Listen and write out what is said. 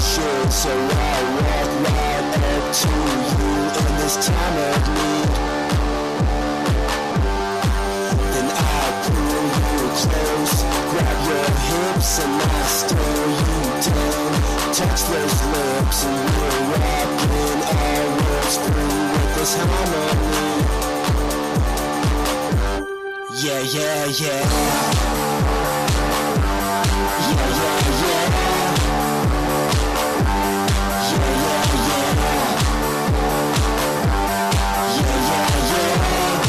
should. So I'll walk right up to you in this time of need. Then I'll pull you close, grab your hips and I'll stir you down. Touch those lips and we're rocking our worlds through with this harmony. Yeah, yeah, yeah. Yeah, yeah.